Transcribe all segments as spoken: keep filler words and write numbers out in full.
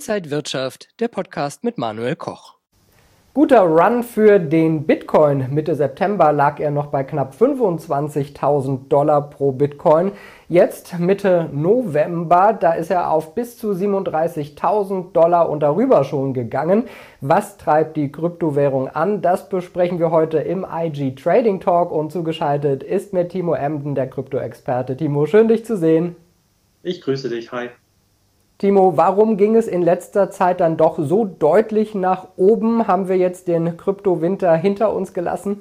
Inside Wirtschaft, der Podcast mit Manuel Koch. Guter Run für den Bitcoin. Mitte September lag er noch bei knapp fünfundzwanzigtausend Dollar pro Bitcoin. Jetzt Mitte November, da ist er auf bis zu siebenunddreißigtausend Dollar und darüber schon gegangen. Was treibt die Kryptowährung an? Das besprechen wir heute im I G Trading Talk und zugeschaltet ist mir Timo Emden, der Krypto-Experte. Timo, schön dich zu sehen. Ich grüße dich, hi. Timo, warum ging es in letzter Zeit dann doch so deutlich nach oben? Haben wir jetzt den Kryptowinter hinter uns gelassen?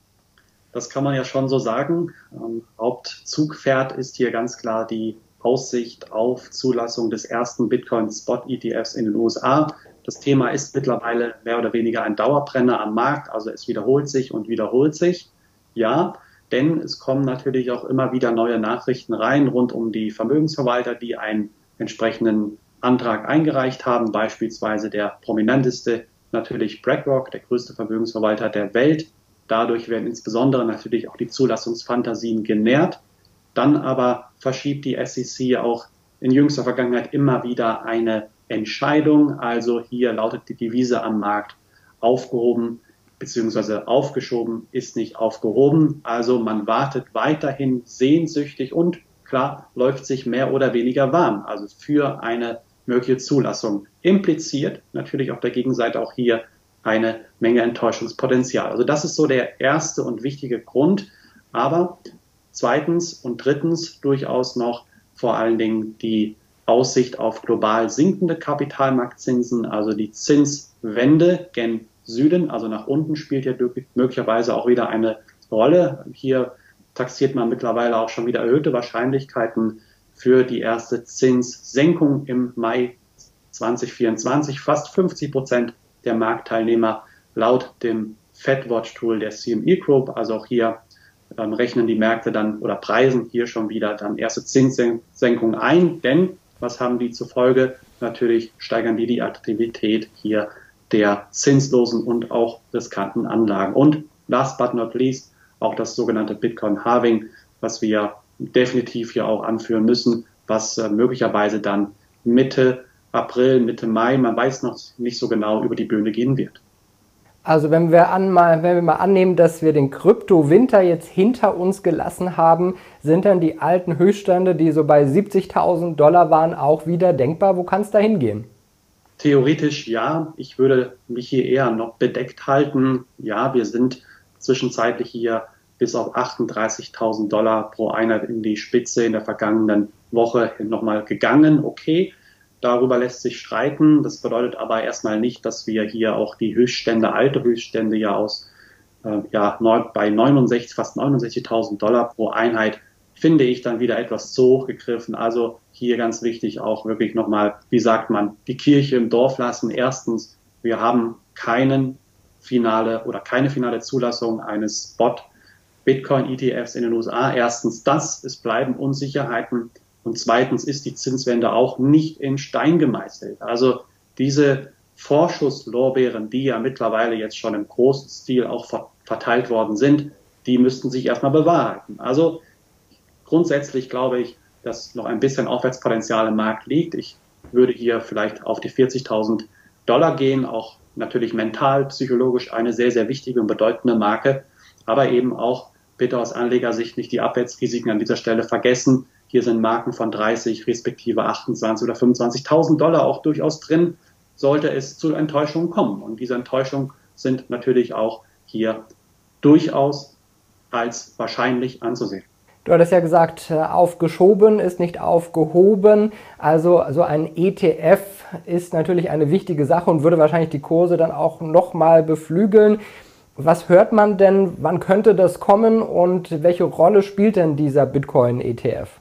Das kann man ja schon so sagen. Ähm, Hauptzugpferd ist hier ganz klar die Aussicht auf Zulassung des ersten Bitcoin-Spot-E T Fs in den U S A. Das Thema ist mittlerweile mehr oder weniger ein Dauerbrenner am Markt, also es wiederholt sich und wiederholt sich. Ja, denn es kommen natürlich auch immer wieder neue Nachrichten rein rund um die Vermögensverwalter, die ein entsprechenden Antrag eingereicht haben, beispielsweise der prominenteste natürlich BlackRock, der größte Vermögensverwalter der Welt. Dadurch werden insbesondere natürlich auch die Zulassungsfantasien genährt. Dann aber verschiebt die S E C auch in jüngster Vergangenheit immer wieder eine Entscheidung. Also hier lautet die Devise am Markt: aufgehoben bzw. aufgeschoben ist nicht aufgehoben. Also man wartet weiterhin sehnsüchtig und klar, läuft sich mehr oder weniger warm, also für eine mögliche Zulassung. Impliziert natürlich auf der Gegenseite auch hier eine Menge Enttäuschungspotenzial. Also das ist so der erste und wichtige Grund. Aber zweitens und drittens durchaus noch vor allen Dingen die Aussicht auf global sinkende Kapitalmarktzinsen, also die Zinswende gen Süden, also nach unten, spielt hier möglicherweise auch wieder eine Rolle. Hier taxiert man mittlerweile auch schon wieder erhöhte Wahrscheinlichkeiten für die erste Zinssenkung im Mai zwanzig vierundzwanzig. Fast fünfzig Prozent der Marktteilnehmer laut dem FedWatch-Tool der C M E Group. Also auch hier ähm, rechnen die Märkte dann oder preisen hier schon wieder dann erste Zinssenkung ein. Denn was haben die zur Folge? Natürlich steigern die die Attraktivität hier der zinslosen und auch riskanten Anlagen. Und last but not least, auch das sogenannte Bitcoin-Halving, was wir definitiv hier auch anführen müssen, was äh, möglicherweise dann Mitte April, Mitte Mai, man weiß noch nicht so genau, über die Bühne gehen wird. Also wenn wir, an mal, wenn wir mal annehmen, dass wir den Kryptowinter jetzt hinter uns gelassen haben, sind dann die alten Höchststände, die so bei siebzigtausend Dollar waren, auch wieder denkbar? Wo kann es da hingehen? Theoretisch ja. Ich würde mich hier eher noch bedeckt halten. Ja, wir sind zwischenzeitlich hier bis auf achtunddreißigtausend Dollar pro Einheit in die Spitze in der vergangenen Woche nochmal gegangen. Okay, darüber lässt sich streiten. Das bedeutet aber erstmal nicht, dass wir hier auch die Höchststände, alte Höchststände ja aus äh, ja, bei neunundsechzig, fast neunundsechzigtausend Dollar pro Einheit, finde ich dann wieder etwas zu hoch gegriffen. Also hier ganz wichtig auch wirklich nochmal, wie sagt man, die Kirche im Dorf lassen. Erstens, wir haben keinen finale oder keine finale Zulassung eines Spot Bitcoin E T Fs in den U S A. Erstens das, es bleiben Unsicherheiten und zweitens ist die Zinswende auch nicht in Stein gemeißelt. Also diese Vorschusslorbeeren, die ja mittlerweile jetzt schon im großen Stil auch verteilt worden sind, die müssten sich erstmal bewahrheiten. Also grundsätzlich glaube ich, dass noch ein bisschen Aufwärtspotenzial im Markt liegt. Ich würde hier vielleicht auf die vierzigtausend Dollar gehen, auch natürlich mental, psychologisch eine sehr, sehr wichtige und bedeutende Marke, aber eben auch bitte aus Anlegersicht nicht die Abwärtsrisiken an dieser Stelle vergessen. Hier sind Marken von dreißig respektive achtundzwanzig oder fünfundzwanzigtausend Dollar auch durchaus drin, sollte es zu Enttäuschungen kommen. Und diese Enttäuschungen sind natürlich auch hier durchaus als wahrscheinlich anzusehen. Du hattest ja gesagt, aufgeschoben ist nicht aufgehoben. Also so ein E T F ist natürlich eine wichtige Sache und würde wahrscheinlich die Kurse dann auch nochmal beflügeln. Was hört man denn, wann könnte das kommen und welche Rolle spielt denn dieser Bitcoin-E T F?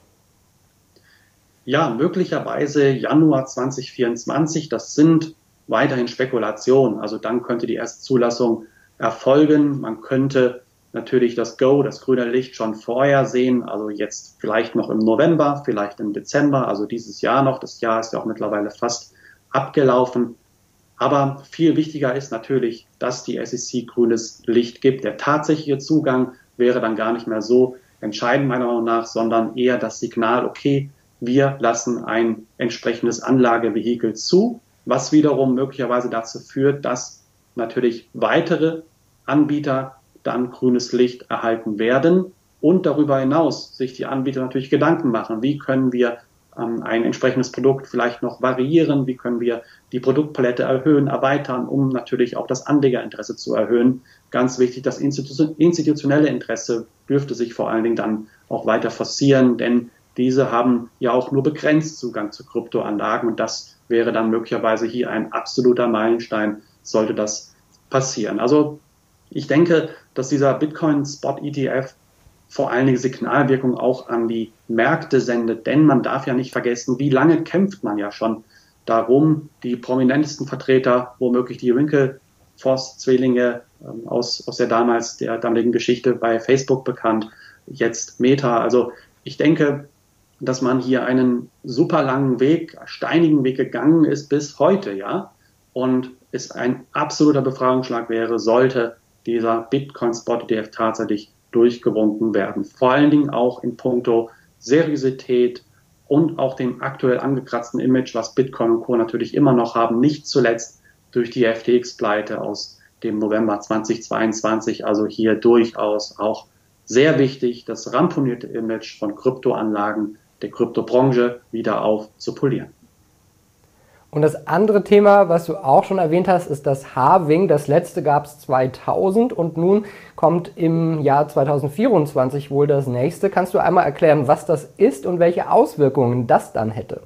Ja, möglicherweise Januar zwanzig vierundzwanzig. Das sind weiterhin Spekulationen. Also dann könnte die erste Zulassung erfolgen. Man könnte natürlich das Go, das grüne Licht schon vorher sehen, also jetzt vielleicht noch im November, vielleicht im Dezember, also dieses Jahr noch. Das Jahr ist ja auch mittlerweile fast abgelaufen. Aber viel wichtiger ist natürlich, dass die S E C grünes Licht gibt. Der tatsächliche Zugang wäre dann gar nicht mehr so entscheidend, meiner Meinung nach, sondern eher das Signal, okay, wir lassen ein entsprechendes Anlagevehikel zu. was wiederum möglicherweise dazu führt, dass natürlich weitere Anbieter dann grünes Licht erhalten werden und darüber hinaus sich die Anbieter natürlich Gedanken machen, wie können wir ähm, ein entsprechendes Produkt vielleicht noch variieren, wie können wir die Produktpalette erhöhen, erweitern, um natürlich auch das Anlegerinteresse zu erhöhen. Ganz wichtig, das Institu- institutionelle Interesse dürfte sich vor allen Dingen dann auch weiter forcieren, denn diese haben ja auch nur begrenzt Zugang zu Kryptoanlagen und das wäre dann möglicherweise hier ein absoluter Meilenstein, sollte das passieren. Also ich denke, dass dieser Bitcoin-Spot-E T F vor allen Dingen Signalwirkung auch an die Märkte sendet, denn man darf ja nicht vergessen, wie lange kämpft man ja schon darum, die prominentesten Vertreter, womöglich die Winklevoss-Zwillinge ähm, aus, aus der damals der damaligen Geschichte bei Facebook bekannt, jetzt Meta. Also ich denke, dass man hier einen super langen Weg, steinigen Weg gegangen ist bis heute, ja, und es ein absoluter Befreiungsschlag wäre, sollte dieser Bitcoin-Spot-E T F tatsächlich durchgewunken werden. Vor allen Dingen auch in puncto Seriosität und auch dem aktuell angekratzten Image, was Bitcoin und Co. natürlich immer noch haben, nicht zuletzt durch die F T X-Pleite aus dem November zweitausendzweiundzwanzig, also hier durchaus auch sehr wichtig, das ramponierte Image von Kryptoanlagen, der Kryptobranche wieder aufzupolieren. Und das andere Thema, was du auch schon erwähnt hast, ist das Halving. Das letzte gab es zweitausend und nun kommt im Jahr zweitausendvierundzwanzig wohl das nächste. Kannst du einmal erklären, was das ist und welche Auswirkungen das dann hätte?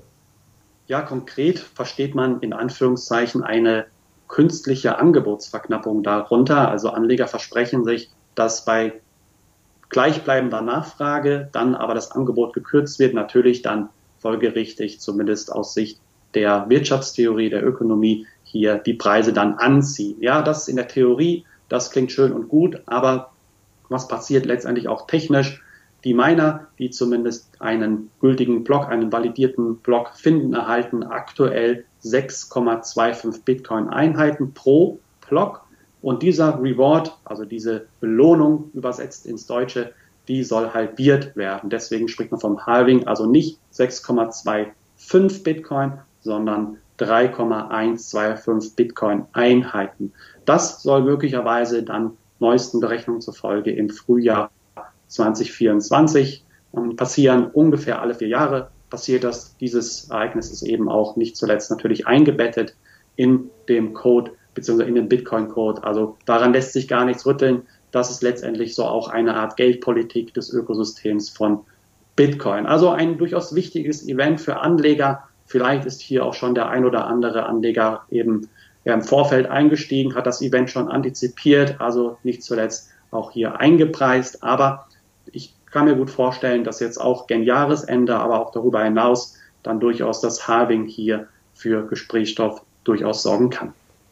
Ja, konkret versteht man in Anführungszeichen eine künstliche Angebotsverknappung darunter. Also Anleger versprechen sich, dass bei gleichbleibender Nachfrage dann aber das Angebot gekürzt wird, natürlich dann folgerichtig, zumindest aus Sicht der Wirtschaftstheorie, der Ökonomie, hier die Preise dann anziehen. Ja, das in der Theorie, das klingt schön und gut, aber was passiert letztendlich auch technisch? Die Miner, die zumindest einen gültigen Block, einen validierten Block finden, erhalten aktuell sechs Komma fünfundzwanzig Bitcoin-Einheiten pro Block. Und dieser Reward, also diese Belohnung übersetzt ins Deutsche, die soll halbiert werden. Deswegen spricht man vom Halving, also nicht sechs Komma fünfundzwanzig Bitcoin, sondern drei Komma hundertzweiundzweißig Bitcoin-Einheiten. Das soll möglicherweise dann neuesten Berechnungen zufolge im Frühjahr zweitausendvierundzwanzig ähm, passieren. Ungefähr alle vier Jahre passiert das. Dieses Ereignis ist eben auch nicht zuletzt natürlich eingebettet in dem Code bzw. in den Bitcoin-Code. Also daran lässt sich gar nichts rütteln. Das ist letztendlich so auch eine Art Geldpolitik des Ökosystems von Bitcoin. Also ein durchaus wichtiges Event für Anleger. Vielleicht ist hier auch schon der ein oder andere Anleger eben ja, im Vorfeld eingestiegen, hat das Event schon antizipiert, also nicht zuletzt auch hier eingepreist. Aber ich kann mir gut vorstellen, dass jetzt auch gen Jahresende, aber auch darüber hinaus dann durchaus das Halving hier für Gesprächsstoff durchaus sorgen kann.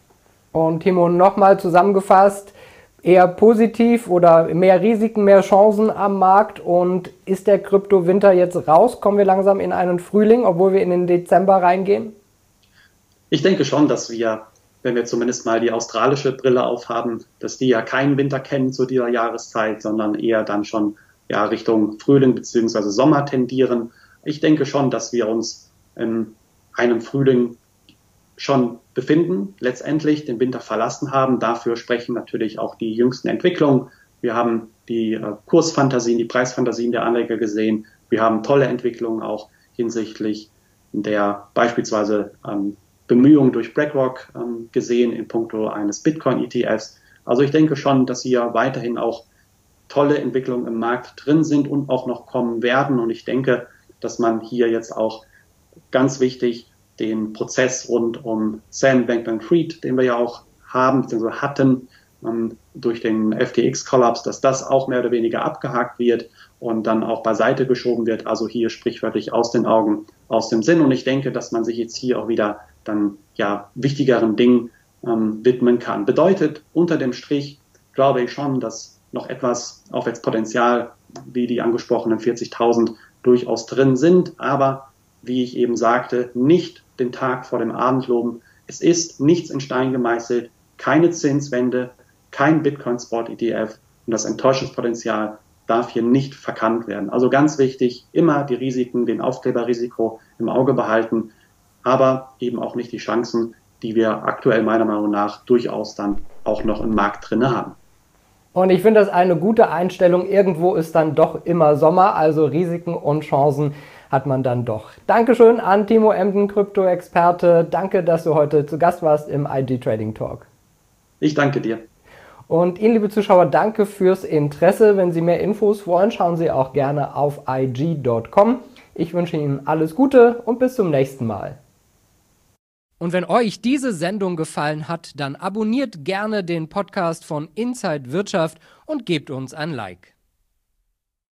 Und Timo, nochmal zusammengefasst, eher positiv oder mehr Risiken, mehr Chancen am Markt, und ist der Kryptowinter jetzt raus? Kommen wir langsam in einen Frühling, obwohl wir in den Dezember reingehen? Ich denke schon, dass wir, wenn wir zumindest mal die australische Brille aufhaben, dass die ja keinen Winter kennen zu dieser Jahreszeit, sondern eher dann schon ja, Richtung Frühling bzw. Sommer tendieren. Ich denke schon, dass wir uns in einem Frühling schon befinden, letztendlich den Winter verlassen haben. Dafür sprechen natürlich auch die jüngsten Entwicklungen. Wir haben die äh, Kursfantasien, die Preisfantasien der Anleger gesehen. Wir haben tolle Entwicklungen auch hinsichtlich der beispielsweise ähm, Bemühungen durch BlackRock ähm, gesehen in puncto eines Bitcoin-E T Fs. Also ich denke schon, dass hier weiterhin auch tolle Entwicklungen im Markt drin sind und auch noch kommen werden. Und ich denke, dass man hier jetzt auch ganz wichtig den Prozess rund um Sam Bankman-Fried, den wir ja auch haben, bzw. hatten, ähm, durch den F T X-Kollaps, dass das auch mehr oder weniger abgehakt wird und dann auch beiseite geschoben wird. Also hier sprichwörtlich aus den Augen, aus dem Sinn. Und ich denke, dass man sich jetzt hier auch wieder dann ja wichtigeren Dingen ähm, widmen kann. Bedeutet unter dem Strich, glaube ich schon, dass noch etwas Aufwärtspotenzial, wie die angesprochenen vierzigtausend, durchaus drin sind. Aber wie ich eben sagte, nicht den Tag vor dem Abend loben. Es ist nichts in Stein gemeißelt, keine Zinswende, kein Bitcoin-Spot-E T F, und das Enttäuschungspotenzial darf hier nicht verkannt werden. Also ganz wichtig, immer die Risiken, den Aufkleberrisiko im Auge behalten, aber eben auch nicht die Chancen, die wir aktuell meiner Meinung nach durchaus dann auch noch im Markt drin haben. Und ich finde das eine gute Einstellung. Irgendwo ist dann doch immer Sommer, also Risiken und Chancen hat man dann doch. Dankeschön an Timo Emden, Krypto-Experte. Danke, dass du heute zu Gast warst im I G Trading Talk. Ich danke dir. Und Ihnen, liebe Zuschauer, danke fürs Interesse. Wenn Sie mehr Infos wollen, schauen Sie auch gerne auf i g punkt com. Ich wünsche Ihnen alles Gute und bis zum nächsten Mal. Und wenn euch diese Sendung gefallen hat, dann abonniert gerne den Podcast von Inside Wirtschaft und gebt uns ein Like.